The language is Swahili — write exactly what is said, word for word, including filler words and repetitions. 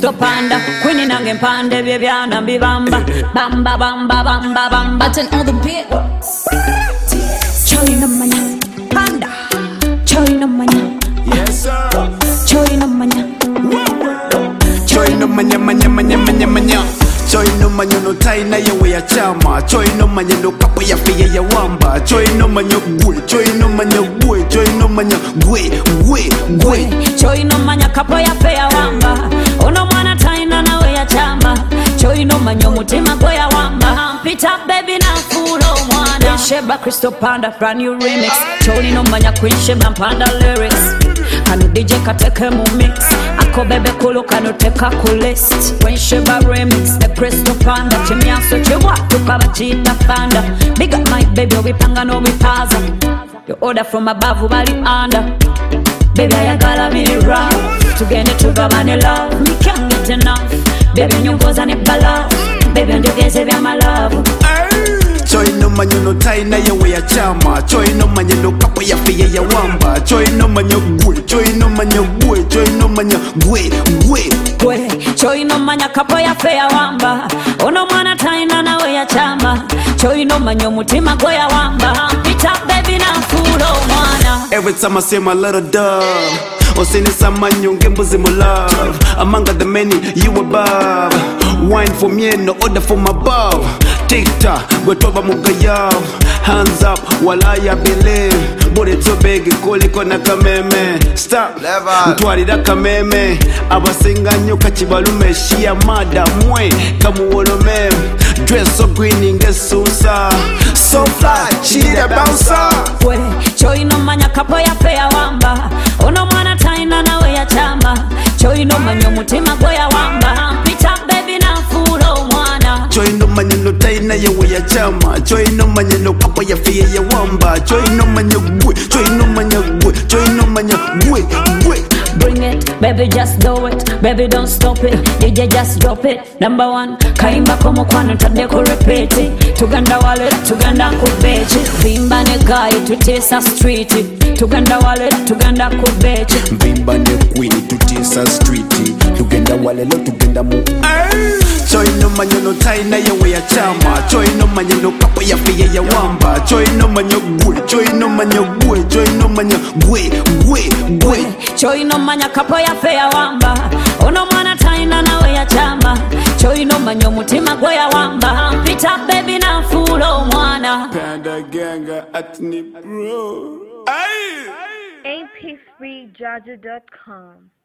Crystal Panda, Queen nange mpande bye byana mbibamba. Bamba bamba bamba bamba. Button all the beats. Chori no manya Panda. Chori no manya. Yes sir. Chori no manya. Choi no manya manya manya manya manya. Choi no manya no tai na yewe ya chama. Choi no manya no kapo ya fiye ya wamba. Choi no manya gwe. Choi no manya gwe. Choi no manya gwe gwe gwe. Choi no manya kapo ya fe ya wamba. Ono mwana taina na we ya chama. Choi no manya mutima gwe ya wamba. Pit up baby na fulo mwana. Sheba Crystal Panda brand new remix. Choi no manya Queen Sheba Panda lyrics. Kanu D J kateke mu mix. Ako bebe kulu kanu teka ku list. Queen Sheba remix the Crystal Panda. Chimianso chiwa tukaba chita panda. Big up my baby wipanga no wipaza. You order from above ubali under. Baby ayagala bili rough. Tugende tugabane love. Me can't get enough. Baby nyongoza ne bala. Baby ndogeze vya my love. Choi no manya no tai na yewe ya chama. Choi no manya no kapo ya fiye ya wamba. Choi no manya gwe. Choi no manya gwe. Choi no manya gwe gwe gwe. Choi no manya kapo ya fe ya wamba. Ono mwana taina na we ya chama. Choi no manya mutima gwe ya wamba. Pit up baby na fulo mwana. Every time I say my little dove, Osini samanyo ngembuzi mo love. Among the many you above. Wine for me no order from above. Tic-tac, go toba mugayav. Hands up, wala ya believe. Body too big, kuliko na kameme. Stop, mtuarida kameme. Abasinga nyoka chibalume. Shia mada mwe, kamu wolome. Dress so green ingesusa. So fly, she need a bouncer. We, choi no manya kapo ya fe ya wamba. Ono mwana taina na we ya chama. Choi no manya mutima gwe ya wamba. Pit up baby na fulo mwana. Choi no manya no tai na yewe ya chama. Choi no manya no kapo ya fiye ya wamba. Choi no manya gwe. Choi no manya gwe. Choi no manya gwe gwe. Bring it, baby just do it. Baby don't stop it, D J just drop it. Number one, kaimba komo kwano tande ku repeat it. Tuganda wale, tuganda ku beach it. Vimba ne guy, tutesa street it. Tuganda wale, tuganda ku beach it. Vimba ne queen, tutesa street it. Tuganda wale, lo tuganda mu. Choi no manya no tai na yewe ya chama. Choi no manya no kapo ya fiye ya wamba. Choi no manya gwe. Choi no manya gwe. Choi no manya gwe gwe gwe. Choi no manya kapo ya fe ya wamba. Ono mwana taina na we ya chama. Choi no manya mutima gwe ya wamba. Pit up baby na fulo mwana. Panda ganga atni bro. A P three Jaja dot com